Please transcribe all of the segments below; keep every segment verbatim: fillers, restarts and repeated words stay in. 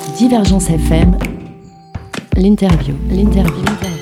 Divergence F M, l'interview, l'interview.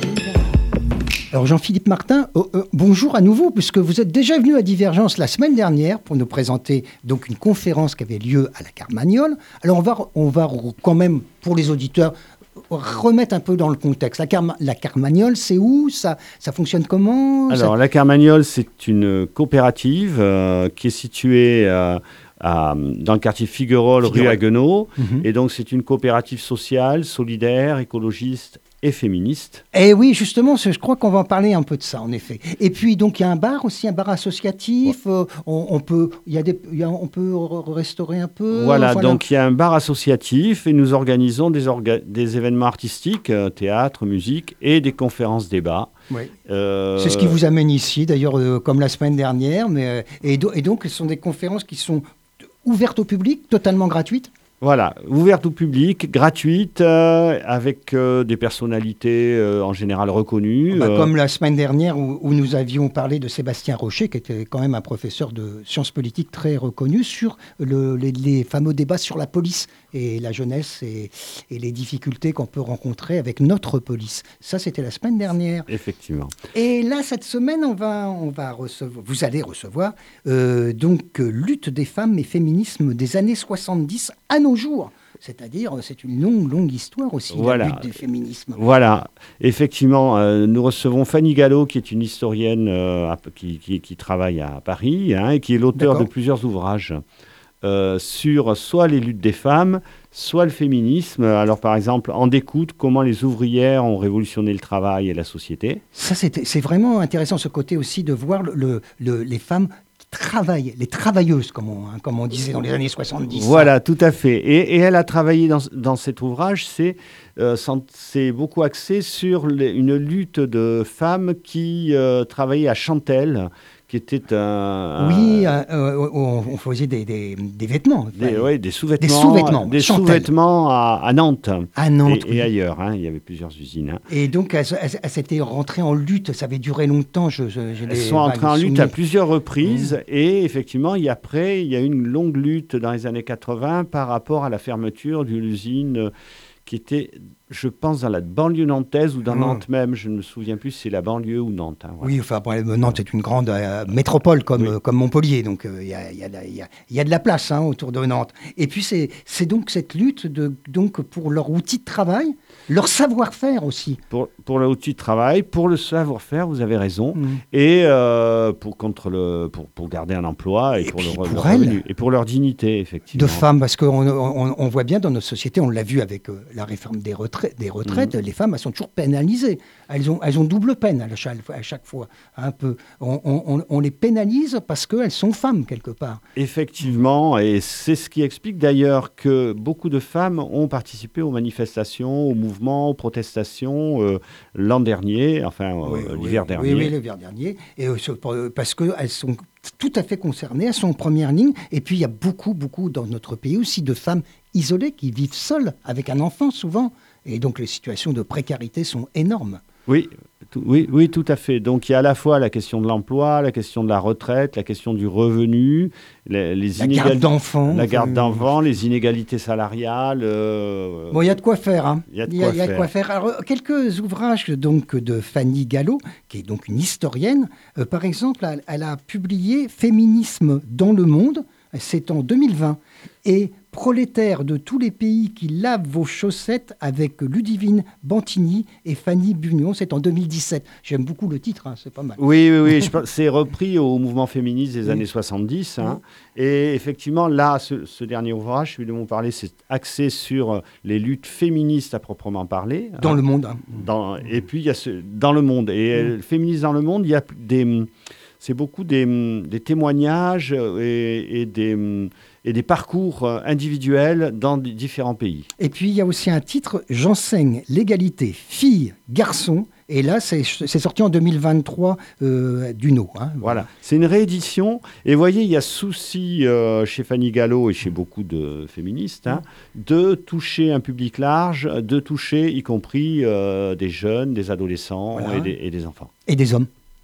Alors Jean-Philippe Martin, euh, euh, bonjour à nouveau, puisque vous êtes déjà venu à Divergence la semaine dernière pour nous présenter donc une conférence qui avait lieu à la Carmagnole. Alors on va, on va quand même, pour les auditeurs, remettre un peu dans le contexte. La, Carma- la Carmagnole, c'est où ça, ça fonctionne comment? Alors ça... la Carmagnole, c'est une coopérative euh, qui est située euh, à, dans le quartier Figuerolles, rue Haguenau. Mm-hmm. Et donc c'est une coopérative sociale, solidaire, écologiste et féministe. Eh oui, justement, je crois qu'on va en parler un peu de ça, en effet. Et puis, donc, il y a un bar aussi, un bar associatif. Ouais. Euh, on, on, peut, y a des, y a, on peut restaurer un peu. Voilà, voilà, donc il y a un bar associatif et nous organisons des, orga- des événements artistiques, euh, théâtre, musique et des conférences-débats. Oui. Euh... C'est ce qui vous amène ici, d'ailleurs, euh, comme la semaine dernière. Mais, euh, et, do- et donc, ce sont des conférences qui sont ouvertes au public, totalement gratuites. Voilà, ouverte au public, gratuite, euh, avec euh, des personnalités euh, en général reconnues. Bah, euh... Comme la semaine dernière où, où nous avions parlé de Sébastien Rocher, qui était quand même un professeur de sciences politiques très reconnu, sur le, les, les fameux débats sur la police et la jeunesse et, et les difficultés qu'on peut rencontrer avec notre police. Ça, c'était la semaine dernière. Effectivement. Et là, cette semaine, on va, on va recevoir, vous allez recevoir euh, donc euh, Lutte des femmes et féminisme des années soixante-dix à nos jours. C'est-à-dire, c'est une longue, longue histoire aussi, voilà. La lutte des féminismes. Voilà, effectivement, euh, nous recevons Fanny Gallo, qui est une historienne euh, qui, qui, qui travaille à Paris, hein, et qui est l'auteur D'accord. de plusieurs ouvrages euh, sur soit les luttes des femmes, soit le féminisme. Alors, par exemple, En découte, comment les ouvrières ont révolutionné le travail et la société. Ça, c'est, c'est vraiment intéressant, ce côté aussi de voir le, le, le, les femmes travaillent, les travailleuses, comme on, hein, comme on disait dans les années soixante-dix. Voilà, tout à fait. Et, et elle a travaillé dans, dans cet ouvrage, c'est, euh, c'est beaucoup axé sur les, une lutte de femmes qui euh, travaillaient à Chantelle, qui était un... Oui, un, euh, on, on faisait des, des, des vêtements. Des, ouais, des sous-vêtements. Des sous-vêtements. Des sous-vêtements à, à Nantes. À Nantes, Et, oui. et ailleurs, hein, il y avait plusieurs usines. Hein. Et donc, elles, elles, elles s'étaient rentrées en lutte, ça avait duré longtemps. Je, je, je elles sont entrées en lutte à plusieurs reprises. Mmh. Et effectivement, et après, il y a eu une longue lutte dans les années quatre-vingts par rapport à la fermeture de l'usine qui était, je pense, dans la banlieue nantaise ou dans mmh. Nantes même. Je ne me souviens plus si c'est la banlieue ou Nantes. Hein, voilà. Oui, enfin, Nantes est une grande euh, métropole comme, oui. euh, comme Montpellier, donc il euh, y, a, y, y, a, y a de la place hein, autour de Nantes. Et puis, c'est, c'est donc cette lutte de, donc, pour leur outil de travail, leur savoir-faire aussi. Pour, pour leur outil de travail, pour le savoir-faire, vous avez raison, mmh. et euh, pour, contre le, pour, pour garder un emploi et, et pour, le, pour leur elles, revenu. Et pour leur dignité, effectivement. De femmes, parce qu'on on, on voit bien dans notre société, on l'a vu avec euh, la réforme des retraites, des retraites mmh. les femmes, elles sont toujours pénalisées. Elles ont, elles ont double peine à chaque, à chaque fois. Un peu. On, on, on les pénalise parce qu'elles sont femmes, quelque part. Effectivement, et c'est ce qui explique d'ailleurs que beaucoup de femmes ont participé aux manifestations, aux mouvements, aux protestations euh, l'an dernier, enfin oui, euh, oui, l'hiver dernier. Oui, oui, l'hiver dernier. Et, euh, parce qu'elles sont tout à fait concernées, elles sont en première ligne. Et puis, il y a beaucoup, beaucoup dans notre pays aussi de femmes isolées qui vivent seules, avec un enfant souvent. Et donc, les situations de précarité sont énormes. Oui, tout, oui, oui, tout à fait. Donc, il y a à la fois la question de l'emploi, la question de la retraite, la question du revenu, les, les la garde d'enfants. La garde d'enfants, les inégalités salariales. Euh, bon, il y a de quoi faire. Hein. Il y a de quoi, quoi, y a, faire. De quoi faire. Alors, quelques ouvrages donc, de Fanny Gallo, qui est donc une historienne. Euh, par exemple, elle, elle a publié « Féminisme dans le monde ». C'est en deux mille vingt. Et « Prolétaires de tous les pays qui lavent vos chaussettes » avec Ludivine Bantigny et Fanny Bugnon, c'est en deux mille dix-sept. J'aime beaucoup le titre, hein, c'est pas mal. Oui, oui, oui. je pense, c'est repris au mouvement féministe des oui. années soixante-dix. Hein, oui. Et effectivement, là, ce, ce dernier ouvrage, celui dont vous parlez, c'est axé sur les luttes féministes à proprement parler. Dans hein, le monde. Hein. Dans, et puis, il y a ce, dans le monde. Et mmh. féministes dans le monde, il y a des... C'est beaucoup des, des témoignages et, et, des, et des parcours individuels dans différents pays. Et puis, il y a aussi un titre, « J'enseigne l'égalité filles, garçons ». Et là, c'est, c'est sorti en deux mille vingt-trois euh, d'Uno. Hein. Voilà, c'est une réédition. Et vous voyez, il y a souci euh, chez Fanny Gallo et chez beaucoup de féministes hein, de toucher un public large, de toucher y compris euh, des jeunes, des adolescents voilà. et, des, et des enfants. Et des hommes.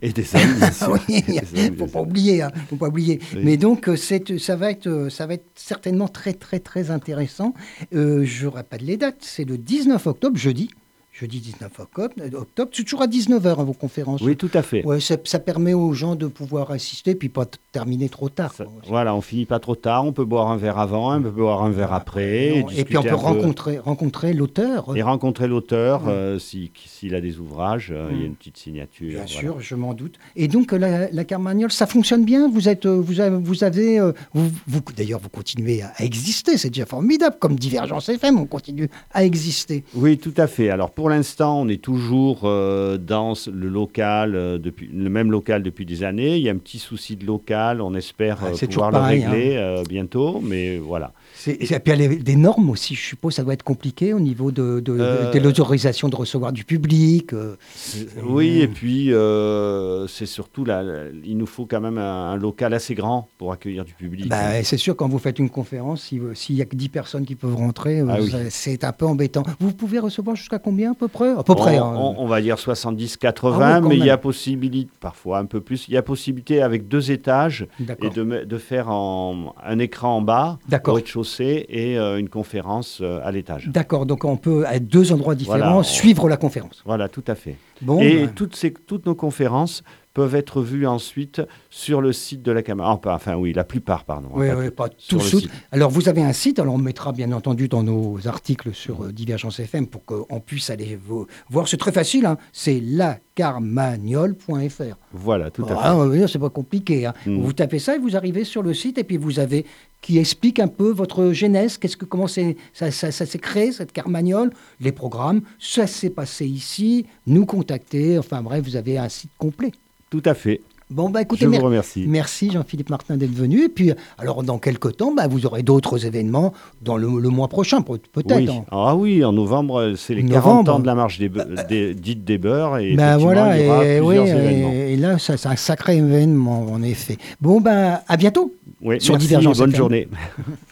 Et des hommes, bien sûr. Oui, il ne faut pas oublier. Hein, faut pas oublier. Oui. Mais donc, c'est, ça, va être, ça va être certainement très, très, très intéressant. Euh, je ne rappelle les dates. C'est le dix-neuf octobre, jeudi. Jeudi dix-neuf octobre, octobre, c'est toujours à dix-neuf heures, hein, vos conférences. Oui, tout à fait. Ouais, ça, ça permet aux gens de pouvoir assister, puis pas t- terminer trop tard. Ça, voilà, on finit pas trop tard, on peut boire un verre avant, on peut boire un verre après. Et, et puis on peut rencontrer, rencontrer l'auteur. Et rencontrer l'auteur, ouais. euh, si, s'il a des ouvrages, euh, mmh. il y a une petite signature. Bien voilà. sûr, je m'en doute. Et donc la, la Carmagnole, ça fonctionne bien. Vous êtes, vous avez, vous avez, vous, vous, d'ailleurs, vous continuez à exister. C'est déjà formidable. Comme Divergence F M, on continue à exister. Oui, tout à fait. Alors pour l'instant, on est toujours euh, dans le local, euh, depuis, le même local depuis des années. Il y a un petit souci de local, on espère ah, euh, pouvoir pareil, le régler hein. euh, bientôt, mais voilà. C'est, et puis il y a des normes aussi, je suppose, ça doit être compliqué au niveau de, de, euh, de l'autorisation de recevoir du public. Euh, oui, et puis euh, c'est surtout, là, il nous faut quand même un, un local assez grand pour accueillir du public. Bah, hein. C'est sûr, quand vous faites une conférence, s'il si n'y a que dix personnes qui peuvent rentrer, ah, oui. c'est un peu embêtant. Vous pouvez recevoir jusqu'à combien à peu près, à peu on, près hein. on, on va dire soixante-dix quatre-vingts, ah, oui, mais il y a possibilité, parfois un peu plus, il y a possibilité avec deux étages et de, de faire en, un écran en bas, au rez-de-chaussée, et euh, une conférence euh, à l'étage. D'accord, donc on peut, à deux endroits différents, voilà, on... suivre la conférence. Voilà, tout à fait. Bon, et ben... toutes, ces, toutes nos conférences peuvent être vues ensuite sur le site de la Camargue. Enfin, oui, la plupart, pardon. Oui, oui, pas tout le site. Alors, vous avez un site, alors on mettra bien entendu dans nos articles sur euh, Divergence F M pour qu'on puisse aller vous, voir. C'est très facile, hein, c'est la carmagnole point f r. Voilà, tout à ah, fait. C'est pas compliqué. Hein. Mm. Vous tapez ça et vous arrivez sur le site et puis vous avez qui explique un peu votre genèse, qu'est-ce que, comment c'est, ça, ça, ça s'est créé, cette Carmagnole, les programmes, ça s'est passé ici, nous contacter, enfin bref, vous avez un site complet. Tout à fait. Bon, bah écoutez, je vous remercie. Merci Jean-Philippe Martin d'être venu. Et puis, alors dans quelques temps, bah, vous aurez d'autres événements dans le, le mois prochain, peut-être. Oui. En... Ah oui, en novembre, c'est les novembre. quarante ans de la marche des, be- des, dite des beurs. Et bah voilà, il y aura et, plusieurs oui, événements. Et, et là, ça, c'est un sacré événement, en effet. Bon, ben, bah, à bientôt. Oui, sur merci, Divergence bonne F M. journée.